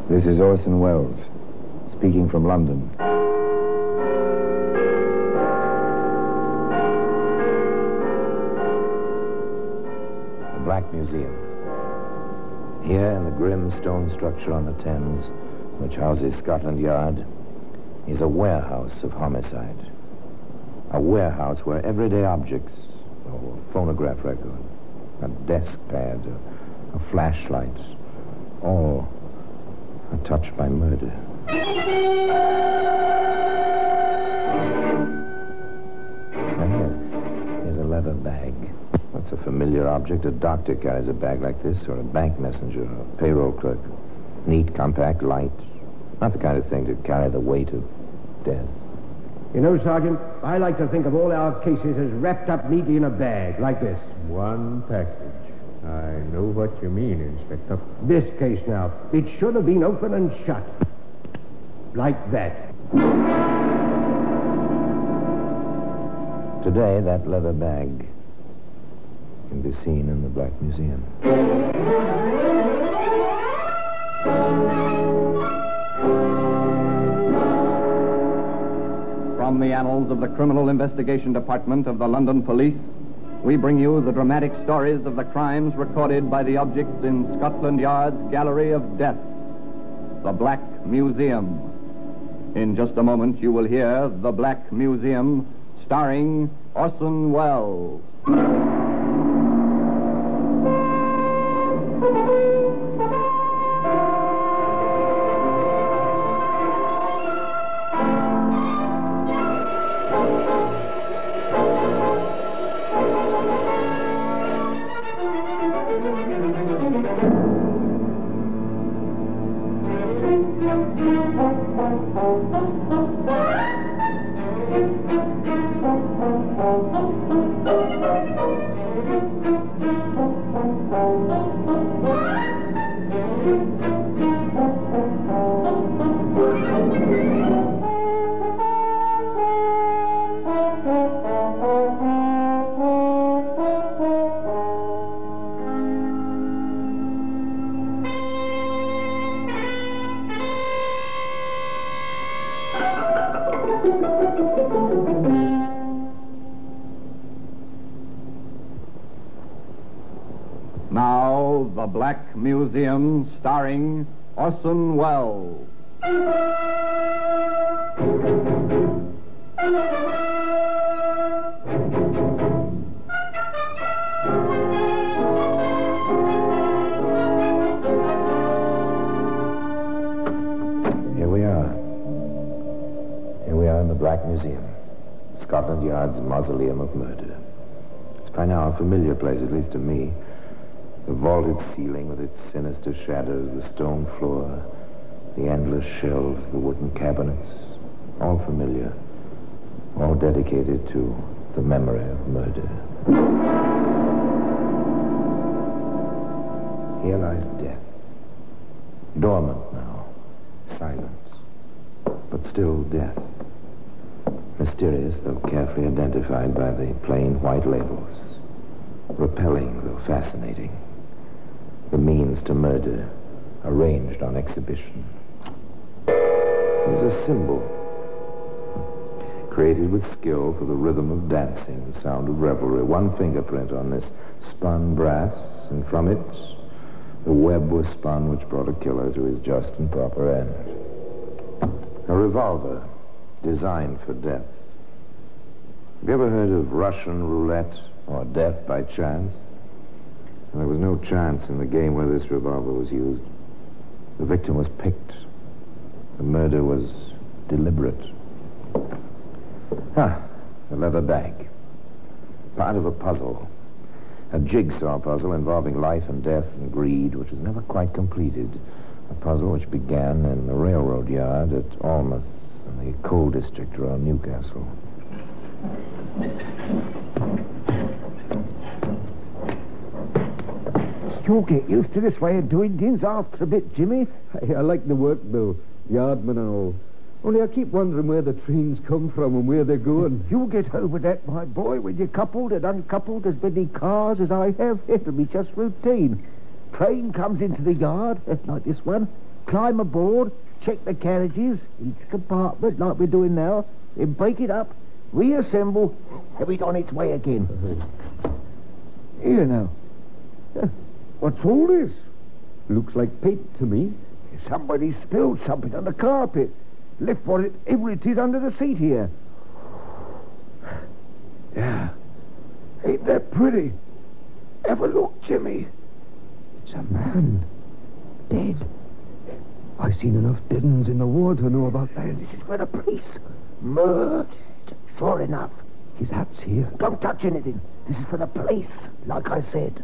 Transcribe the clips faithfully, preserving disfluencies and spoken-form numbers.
This is Orson Welles, speaking from London. The Black Museum. Here in the grim stone structure on the Thames, which houses Scotland Yard, is a warehouse of homicide. A warehouse where everyday objects, a phonograph record, a desk pad, a, a flashlight, all are touched by murder. Now here, here's a leather bag. That's a familiar object. A doctor carries a bag like this, or a bank messenger, or a payroll clerk. Neat, compact, light. Not the kind of thing to carry the weight of death. You know, Sergeant, I like to think of all our cases as wrapped up neatly in a bag, like this. One package. I know what you mean, Inspector. This case now, it should have been open and shut. Like that. Today, that leather bag can be seen in the Black Museum. From the annals of the Criminal Investigation Department of the London Police, we bring you the dramatic stories of the crimes recorded by the objects in Scotland Yard's Gallery of Death, the Black Museum. In just a moment, you will hear The Black Museum, starring Orson Welles. Now, The Black Museum, starring Orson Welles. Here we are. Here we are in the Black Museum, Scotland Yard's mausoleum of murder. It's by now a familiar place, at least to me. The vaulted ceiling with its sinister shadows, the stone floor, the endless shelves, the wooden cabinets, all familiar, all dedicated to the memory of murder. Here lies death, dormant now, silent, but still death. Mysterious, though carefully identified by the plain white labels. Repelling, though fascinating. The means to murder, arranged on exhibition. It is a symbol, created with skill for the rhythm of dancing, the sound of revelry. One fingerprint on this spun brass, and from it, the web was spun which brought a killer to his just and proper end. A revolver designed for death. Have you ever heard of Russian roulette or death by chance? There was no chance in the game where this revolver was used. The victim was picked. The murder was deliberate. Ah, a leather bag. Part of a puzzle. A jigsaw puzzle involving life and death and greed, which was never quite completed. A puzzle which began in the railroad yard at Alnmouth in the coal district around Newcastle. You'll get used to this way of doing things after a bit, Jimmy. Hey, I like the work, Bill. Yardman and all. Only I keep wondering where the trains come from and where they're going. You'll get over that, my boy. When you're coupled and uncoupled as many cars as I have, it'll be just routine. Train comes into the yard, like this one. climb aboard, check the carriages, each compartment like we're doing now, then break it up, reassemble, have it on its way again. Here now. Huh, what's all this? Looks like paint to me. Somebody spilled something on the carpet. Left whatever it is under the seat here. Yeah. Ain't that pretty? Have a look, Jimmy. It's a man. Dead. I've seen enough dead uns in the war to know about that. This is for the police. Murdered. Sure enough. His hat's here. Don't touch anything. This is for the police, like I said.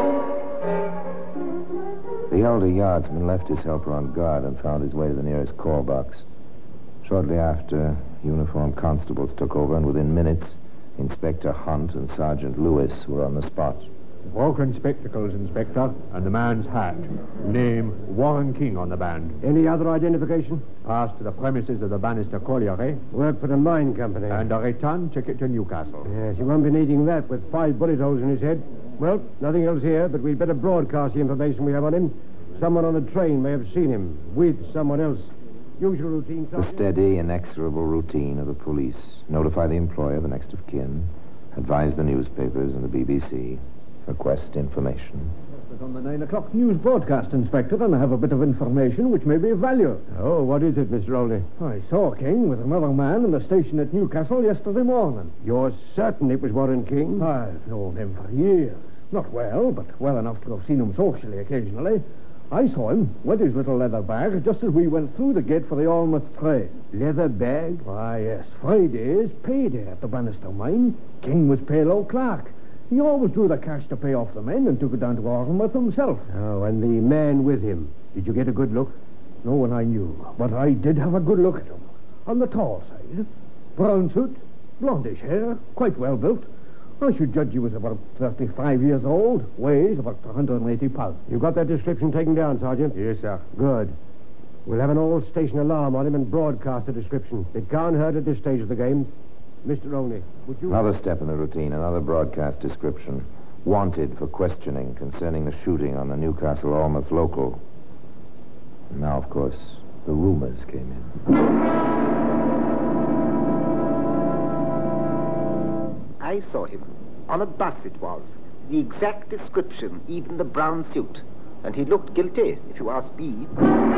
The elder yardsman left his helper on guard and found his way to the nearest call box. Shortly after, uniformed constables took over, and within minutes, Inspector Hunt and Sergeant Lewis were on the spot. Broken spectacles, Inspector, and the man's hat. Name, Warren King on the band. Any other identification? Passed to the premises of the Bannister Colliery. Worked for the mine company. And a return ticket to Newcastle. Yes, you won't be needing that with five bullet holes in his head. Well, nothing else here, but we'd better broadcast the information we have on him. Someone on the train may have seen him with someone else. Usual routine, The Sergeant. steady, inexorable routine of the police. Notify the employer, the next of kin. Advise the newspapers and the B B C. Request information. But on the nine o'clock news broadcast, Inspector, and I have a bit of information which may be of value. Oh, what is it, Mister Olney? I saw King with another man in the station at Newcastle yesterday morning. You're certain it was Warren King? I've known him for years. Not well, but well enough to have seen him socially occasionally. I saw him with his little leather bag just as we went through the gate for the Almouth train. Leather bag? Why, yes. Friday's payday at the Bannister mine. King was payroll clerk. He always drew the cash to pay off the men and took it down to Almouth himself. Oh, and the man with him. Did you get a good look? No one I knew, but I did have a good look at him. On the tall side. Brown suit, blondish hair, quite well built. I should judge he was about thirty-five years old, weighs about one hundred eighty pounds. You got that description taken down, Sergeant? Yes, sir. Good. We'll have an all-station alarm on him and broadcast the description. It can't hurt at this stage of the game. Mister Olney, would you... Another step in the routine, another broadcast description. Wanted for questioning concerning the shooting on the Newcastle Almouth local. And now, of course, the rumors came in. I saw him. On a bus it was. The exact description, even the brown suit. And he looked guilty, if you ask me.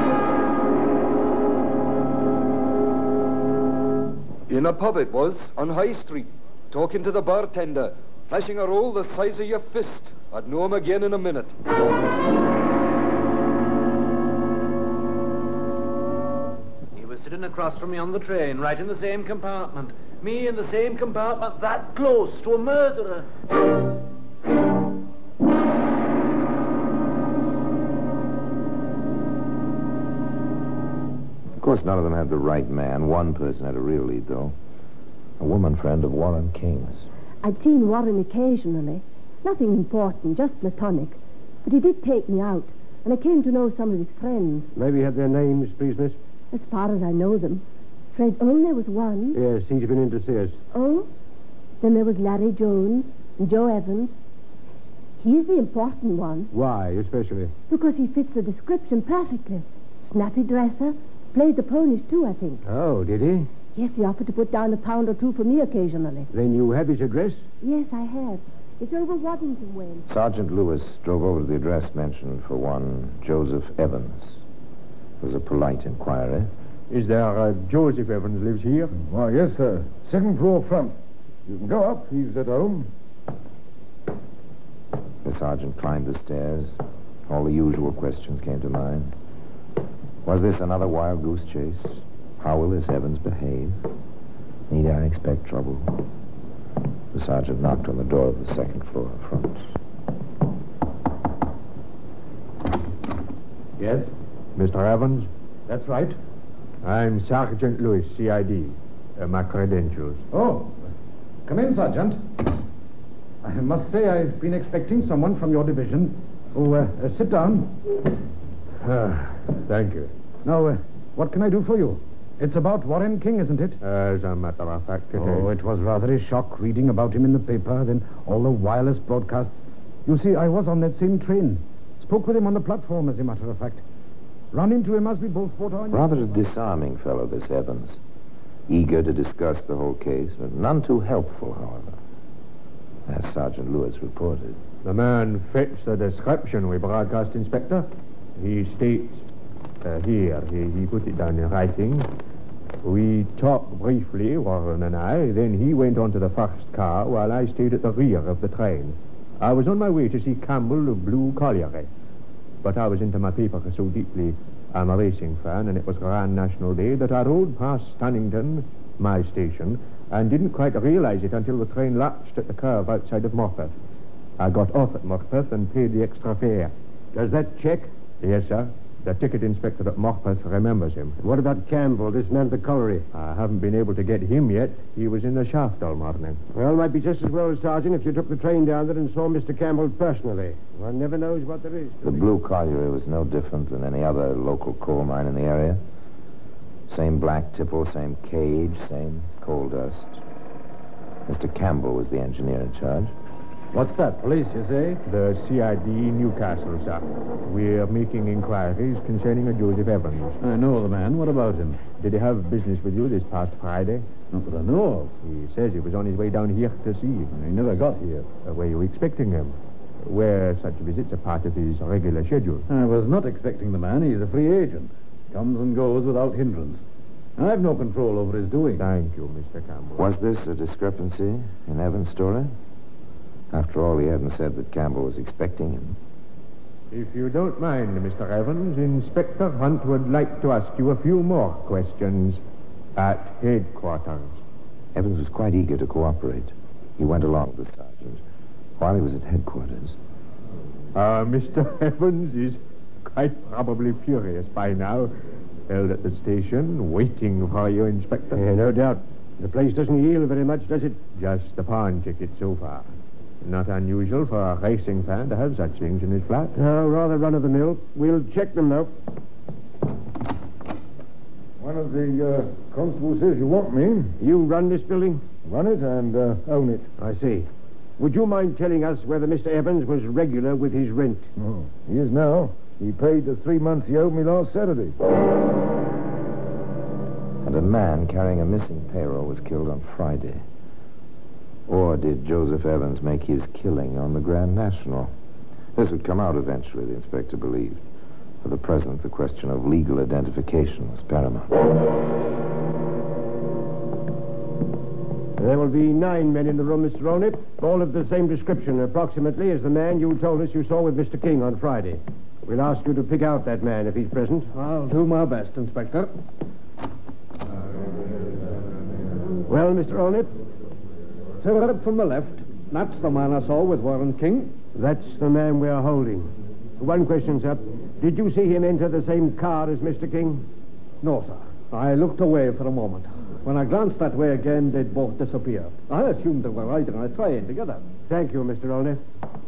In a pub it was, on High Street, talking to the bartender, flashing a roll the size of your fist. I'd know him again in a minute. He was sitting across from me on the train, right in the same compartment. Me in the same compartment, that close to a murderer. Of course, none of them had the right man. One person had a real lead, though. A woman friend of Warren King's. I'd seen Warren occasionally. Nothing important, just platonic. But he did take me out, and I came to know some of his friends. Maybe you have their names, please, miss? As far as I know them. Fred Olney was one. Yes, he's been in to see us. Oh? Then there was Larry Jones and Joe Evans. He's the important one. Why, especially? Because he fits the description perfectly. Snappy dresser. Played the ponies, too, I think. Oh, did he? Yes, he offered to put down a pound or two for me occasionally. Then you have his address? Yes, I have. It's over Waddington Way. Sergeant Lewis drove over to the address mentioned for one Joseph Evans. It was a polite inquiry. Is there uh, Joseph Evans lives here? Why, yes, sir. Second floor front. You can go up. He's at home. The sergeant climbed the stairs. All the usual questions came to mind. Was this another wild goose chase? How will this Evans behave? Need I expect trouble? The sergeant knocked on the door of the second floor front. Yes? Mister Evans? That's right. I'm Sergeant Lewis, C I D. Uh, my credentials. Oh, come in, Sergeant. I must say I've been expecting someone from your division. Oh, uh, uh, sit down. Ah, thank you. Now, uh, what can I do for you? It's about Warren King, isn't it? As a matter of fact, it Oh, is. it was rather a shock reading about him in the paper, then all the wireless broadcasts. You see, I was on that same train. Spoke with him on the platform, as a matter of fact. Run into him as we both fought on. Rather a disarming fellow, this Evans. Eager to discuss the whole case, but none too helpful, however, as Sergeant Lewis reported. The man fits the description we broadcast, Inspector. He states, uh, here, he, he put it down in writing. We talked briefly, Warren and I, then he went on to the first car while I stayed at the rear of the train. I was on my way to see Campbell of Blue Colliery, but I was into my paper so deeply. I'm a racing fan, and it was Grand National Day that I rode past Stannington, my station, and didn't quite realize it until the train lapsed at the curve outside of Morpeth. I got off at Morpeth and paid the extra fare. Does that check? Yes, sir. The ticket inspector at Morpeth remembers him. What about Campbell, this man at the colliery? I haven't been able to get him yet. He was in the shaft all morning. Well, it might be just as well, Sergeant, if you took the train down there and saw Mister Campbell personally. One never knows what there is. The Blue Colliery was no different than any other local coal mine in the area. Same black tipple, same cage, same coal dust. Mister Campbell was the engineer in charge. What's that, police, you say? The C I D Newcastle, sir. We're making inquiries concerning a Joseph Evans. I know the man. What about him? Did he have business with you this past Friday? Not that I know of. He says he was on his way down here to see you. He never got here. Uh, were you expecting him? Were such visits a part of his regular schedule? I was not expecting the man. He's a free agent. Comes and goes without hindrance. I've no control over his doing. Thank you, Mister Campbell. Was this a discrepancy in Evans' story? After all, he hadn't said that Campbell was expecting him. If you don't mind, Mister Evans, Inspector Hunt would like to ask you a few more questions at headquarters. Evans was quite eager to cooperate. He went along with the sergeant while he was at headquarters. Uh, Mister Evans is quite probably furious by now. Held at the station, waiting for you, Inspector. Yeah, no doubt. The place doesn't yield very much, does it? Just the pawn ticket so far. Not unusual for a racing fan to have such things in his flat. No, rather run-of-the-mill. We'll check them, though. One of the uh, constables says you want me. You run this building? Run it and uh, own it. I see. Would you mind telling us whether Mister Evans was regular with his rent? Oh, he is now. He paid the three months he owed me last Saturday. And a man carrying a missing payroll was killed on Friday. Or did Joseph Evans make his killing on the Grand National? This would come out eventually, the inspector believed. For the present, the question of legal identification was paramount. There will be nine men in the room, Mister Onip, all of the same description, approximately, as the man you told us you saw with Mister King on Friday. We'll ask you to pick out that man if he's present. I'll do my best, Inspector. Well, Mister Onip? Sir, up from the left. That's the man I saw with Warren King. That's the man we're holding. One question, sir. Did you see him enter the same car as Mister King? No, sir. I looked away for a moment. When I glanced that way again, they'd both disappeared. I assumed they were riding on a train together. Thank you, Mister Onip.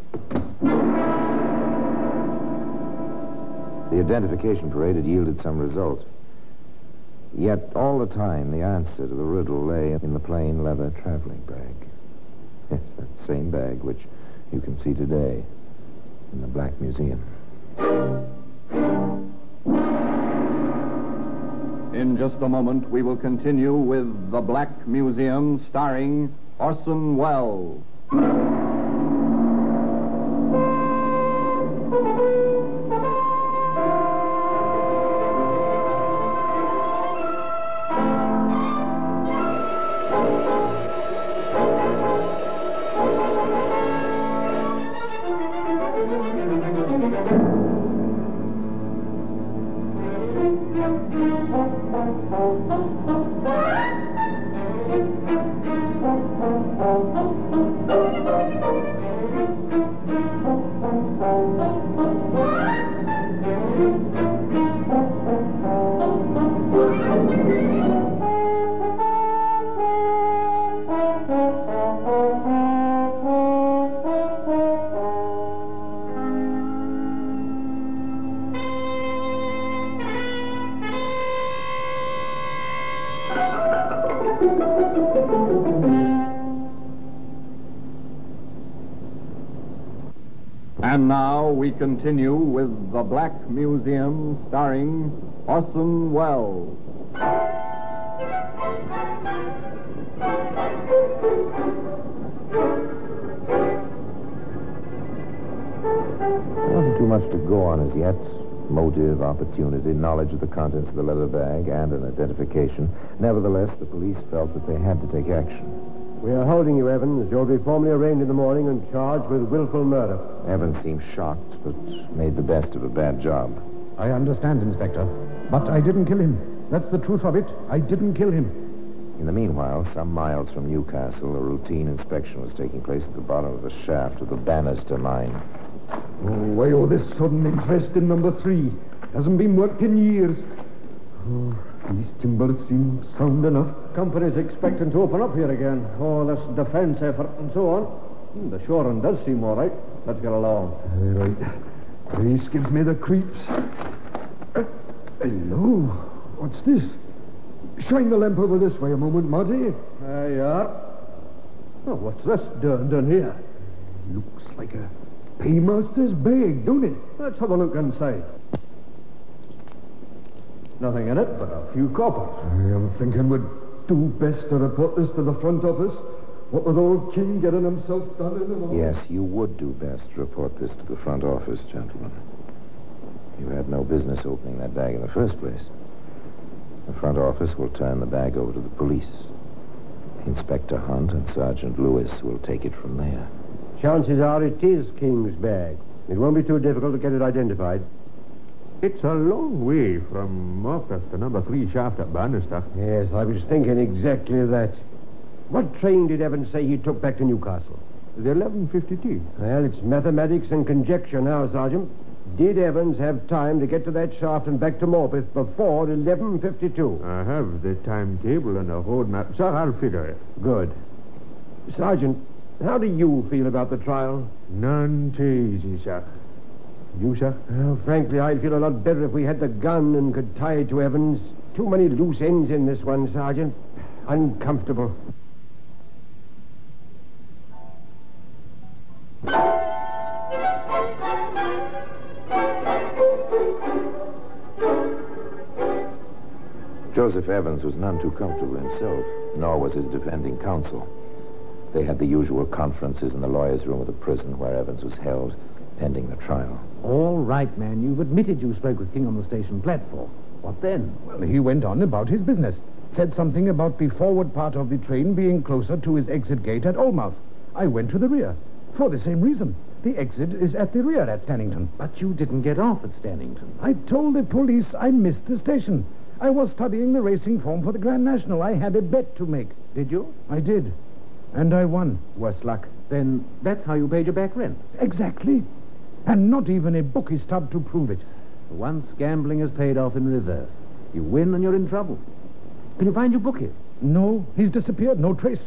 The identification parade had yielded some result. Yet all the time, the answer to the riddle lay in the plain leather traveling bag. Yes, that same bag which you can see today in the Black Museum. In just a moment, we will continue with The Black Museum, starring Orson Welles. And now we continue with The Black Museum, starring Orson Welles. Nothing too much to go on as yet. Motive, opportunity, knowledge of the contents of the leather bag, and an identification. Nevertheless, the police felt that they had to take action. We are holding you, Evans. You'll be formally arraigned in the morning and charged with willful murder. Evans seemed shocked, but made the best of a bad job. I understand, Inspector. But I didn't kill him. That's the truth of it. I didn't kill him. In the meanwhile, some miles from Newcastle, a routine inspection was taking place at the bottom of a shaft of the Bannister mine. Oh, why all this sudden interest in number three? Hasn't been worked in years. Oh, these timbers seem sound enough. Company's expecting to open up here again. Oh, this defense effort and so on. Hmm, the shoring does seem all right. Let's get along. Aye, right. This gives me the creeps. Uh, hello. What's this? Shine the lamp over this way a moment, Marty. There you are. Oh, what's this done, done here? Looks like a paymaster's bag, don't it? Let's have a look inside. Nothing in it but a few coppers. I am thinking we'd do best to report this to the front office. What with old King getting himself done in and all. Yes, you would do best to report this to the front office, gentlemen. You had no business opening that bag in the first place. The front office will turn the bag over to the police. Inspector Hunt and Sergeant Lewis will take it from there. Chances are it is King's bag. It won't be too difficult to get it identified. It's a long way from Morpeth to number three shaft at Bannister. Yes, I was thinking exactly that. What train did Evans say he took back to Newcastle? The eleven fifty-two. Well, it's mathematics and conjecture now, Sergeant. Did Evans have time to get to that shaft and back to Morpeth before eleven fifty-two? I have the timetable and a road map, sir. I'll figure it. Good. Sergeant, how do you feel about the trial? None too easy, sir. You, sir? Well, frankly, I'd feel a lot better if we had the gun and could tie it to Evans. Too many loose ends in this one, Sergeant. Uncomfortable. Joseph Evans was none too comfortable himself, nor was his defending counsel. They had the usual conferences in the lawyer's room of the prison where Evans was held, pending the trial. All right, man. You've admitted you spoke with King on the station platform. What then? Well, he went on about his business. Said something about the forward part of the train being closer to his exit gate at Olmouth. I went to the rear. For the same reason. The exit is at the rear at Stannington. But you didn't get off at Stannington. I told the police I missed the station. I was studying the racing form for the Grand National. I had a bet to make. Did you? I did. And I won. Worse luck. Then that's how you paid your back rent. Exactly. And not even a bookie stub to prove it. For once, gambling has paid off in reverse. You win and you're in trouble. Can you find your bookie? No, he's disappeared. No trace.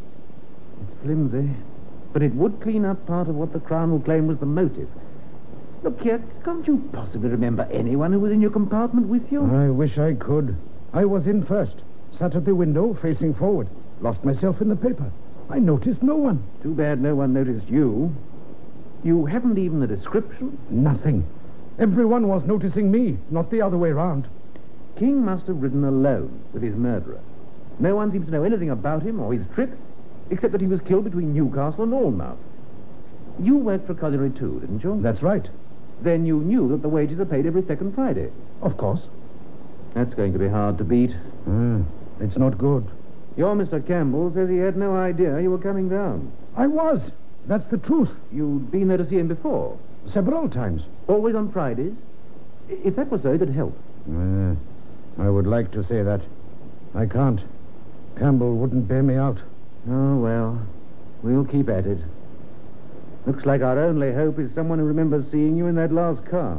It's flimsy. But it would clean up part of what the Crown will claim was the motive. Look here, can't you possibly remember anyone who was in your compartment with you? I wish I could. I was in first. Sat at the window, facing forward. Lost myself in the paper. I noticed no one. Too bad no one noticed you. You haven't even a description? Nothing. Everyone was noticing me, not the other way round. King must have ridden alone with his murderer. No one seems to know anything about him or his trip, except that he was killed between Newcastle and Almouth. You worked for Colliery too, didn't you? That's right. Then you knew that the wages are paid every second Friday. Of course. That's going to be hard to beat. Mm, it's not good. Your Mister Campbell says he had no idea you were coming down. I was. That's the truth. You'd been there to see him before? Several times. Always on Fridays? If that was so, it'd help. Uh, I would like to say that. I can't. Campbell wouldn't bear me out. Oh, well, we'll keep at it. Looks like our only hope is someone who remembers seeing you in that last car.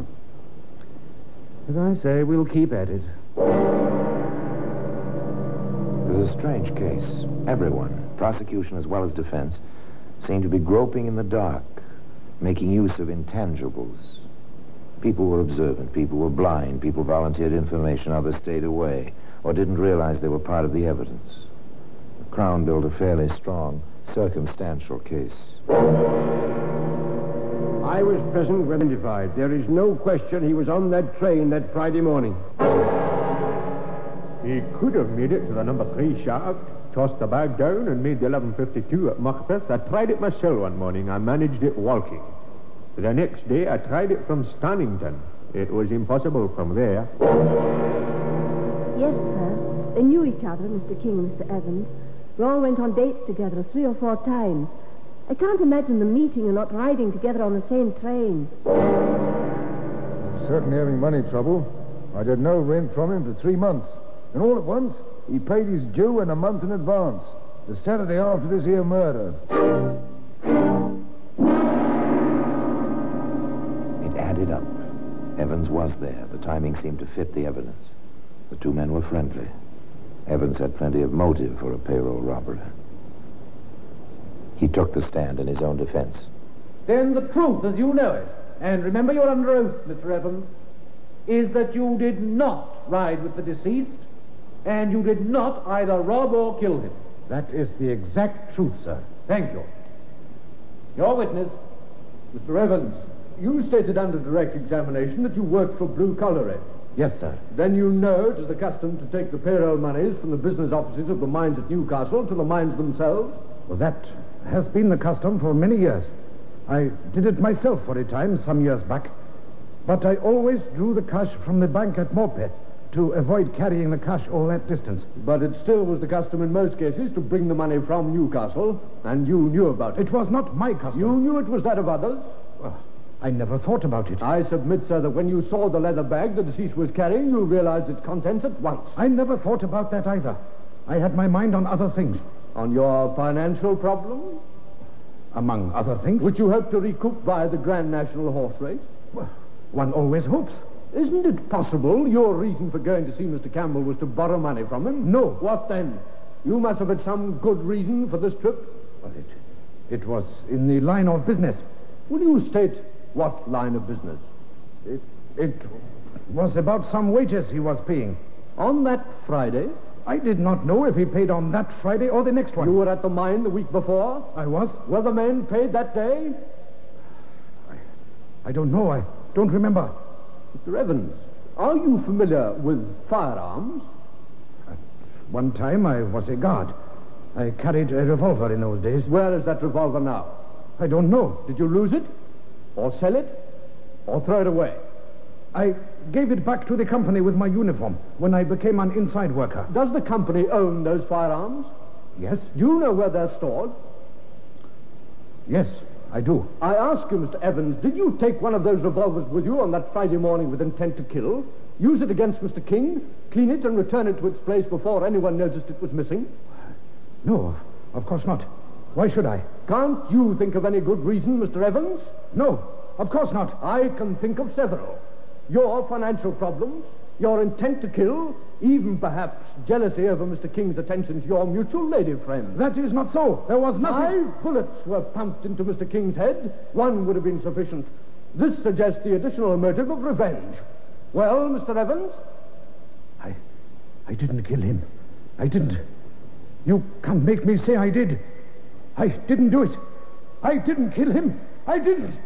As I say, we'll keep at it. It was a strange case. Everyone, prosecution as well as defense, seemed to be groping in the dark, making use of intangibles. People were observant, people were blind, people volunteered information, others stayed away, or didn't realize they were part of the evidence. The Crown built a fairly strong, circumstantial case. I was present when identified. There is no question he was on that train that Friday morning. He could have made it to the number three shaft, tossed the bag down, and made the eleven fifty-two at Macbeth. I tried it myself one morning. I managed it walking. The next day, I tried it from Stannington. It was impossible from there. Yes, sir. They knew each other, Mister King and Mister Evans. They all went on dates together three or four times. I can't imagine them meeting and not riding together on the same train. Certainly having money trouble. I had no rent from him for three months. And all at once, he paid his due in a month in advance. The Saturday after this here murder. It added up. Evans was there. The timing seemed to fit the evidence. The two men were friendly. Evans had plenty of motive for a payroll robbery. He took the stand in his own defense. Then the truth, as you know it, and remember you're under oath, Mister Evans, is that you did not ride with the deceased, and you did not either rob or kill him. That is the exact truth, sir. Thank you. Your witness. Mister Evans, you stated under direct examination that you worked for Blue Colliery. Yes, sir. Then you know it is the custom to take the payroll monies from the business offices of the mines at Newcastle to the mines themselves? Well, that has been the custom for many years. I did it myself for a time, some years back. But I always drew the cash from the bank at Morpeth to avoid carrying the cash all that distance. But it still was the custom in most cases to bring the money from Newcastle, and you knew about it. It was not my custom. You knew it was that of others? Well, I never thought about it. I submit, sir, that when you saw the leather bag the deceased was carrying, you realized its contents at once. I never thought about that either. I had my mind on other things. On your financial problem? Among other things. Which you hope to recoup via the Grand National Horse Race? Well, one always hopes. Isn't it possible your reason for going to see Mister Campbell was to borrow money from him? No. What then? You must have had some good reason for this trip. Well, it, it was in the line of business. Will you state what line of business? It, it was about some wages he was paying. On that Friday? I did not know if he paid on that Friday or the next one. You were at the mine the week before? I was. Were the men paid that day? I, I don't know. I don't remember. Mister Evans, are you familiar with firearms? At one time I was a guard. I carried a revolver in those days. Where is that revolver now? I don't know. Did you lose it? Or sell it? Or throw it away? I gave it back to the company with my uniform when I became an inside worker. Does the company own those firearms? Yes. Do you know where they're stored? Yes, I do. I ask you, Mister Evans, did you take one of those revolvers with you on that Friday morning with intent to kill, use it against Mister King, clean it and return it to its place before anyone noticed it was missing? No, of course not. Why should I? Can't you think of any good reason, Mister Evans? No, of course not. I can think of several. Your financial problems, your intent to kill, even perhaps jealousy over Mister King's attention to your mutual lady friend. That is not so. There was nothing... Five bullets were pumped into Mister King's head. One would have been sufficient. This suggests the additional motive of revenge. Well, Mister Evans? I... I didn't kill him. I didn't. You can't make me say I did. I didn't do it. I didn't kill him. I didn't.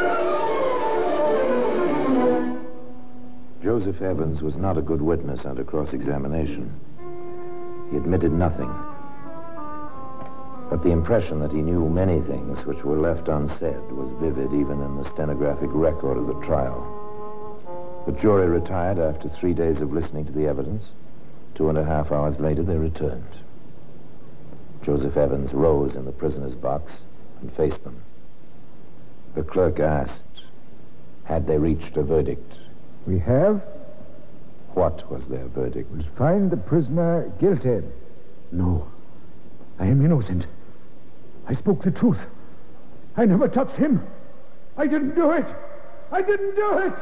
Joseph Evans was not a good witness under cross-examination. He admitted nothing. But the impression that he knew many things which were left unsaid was vivid even in the stenographic record of the trial. The jury retired after three days of listening to the evidence. Two and a half hours later, they returned. Joseph Evans rose in the prisoner's box and faced them. The clerk asked, had they reached a verdict? We have. What was their verdict? We find the prisoner guilty. No. I am innocent. I spoke the truth. I never touched him. I didn't do it. I didn't do it.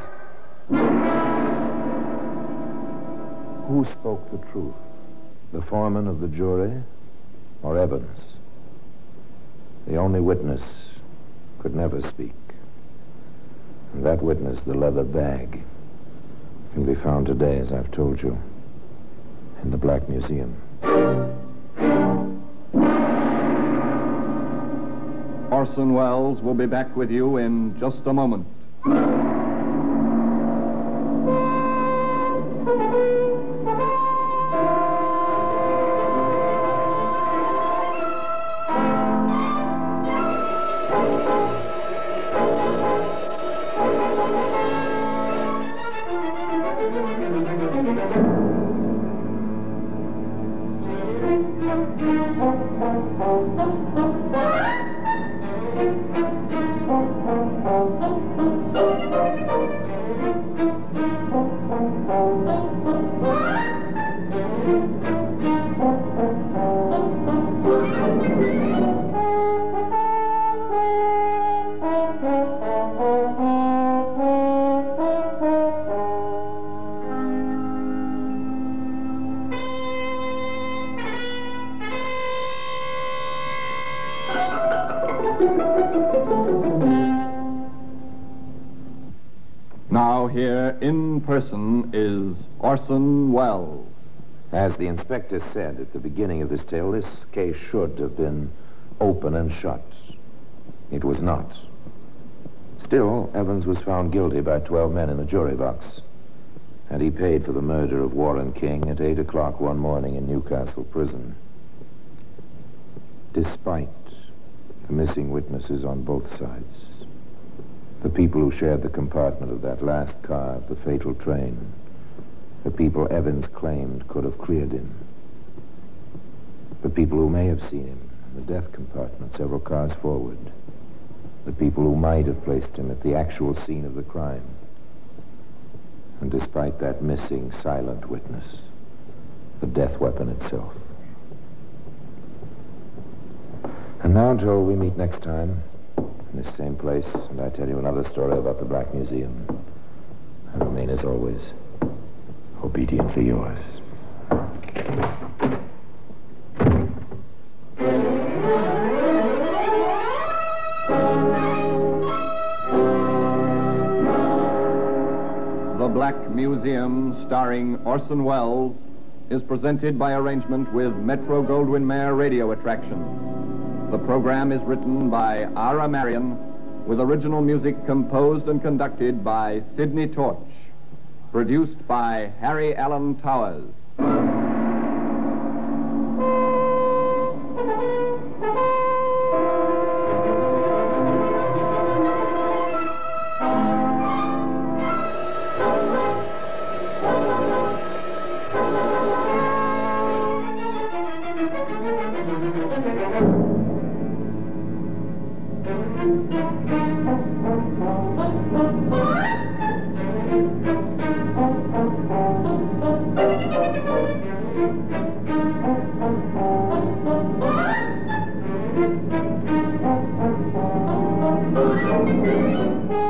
Who spoke the truth? The foreman of the jury or Evans? The only witness could never speak. And that witness, the leather bag, can be found today, as I've told you, in the Black Museum. Or Orson Welles will be back with you in just a moment. Now here in person is Orson Welles. As the inspector said at the beginning of this tale, this case should have been open and shut. It was not. Still, Evans was found guilty by twelve men in the jury box, and he paid for the murder of Warren King at eight o'clock one morning in Newcastle prison. Despite the missing witnesses on both sides, the people who shared the compartment of that last car of the fatal train, the people Evans claimed could have cleared him, the people who may have seen him in the death compartment several cars forward, the people who might have placed him at the actual scene of the crime. And despite that missing silent witness, the death weapon itself. And now until we meet next time, in this same place, and I tell you another story about the Black Museum, I remain as always, obediently yours. The Black Museum, starring Orson Welles, is presented by arrangement with Metro-Goldwyn-Mayer Radio Attractions. The program is written by Ara Marion, with original music composed and conducted by Sidney Torch. Produced by Harry Allen Towers. Thank you.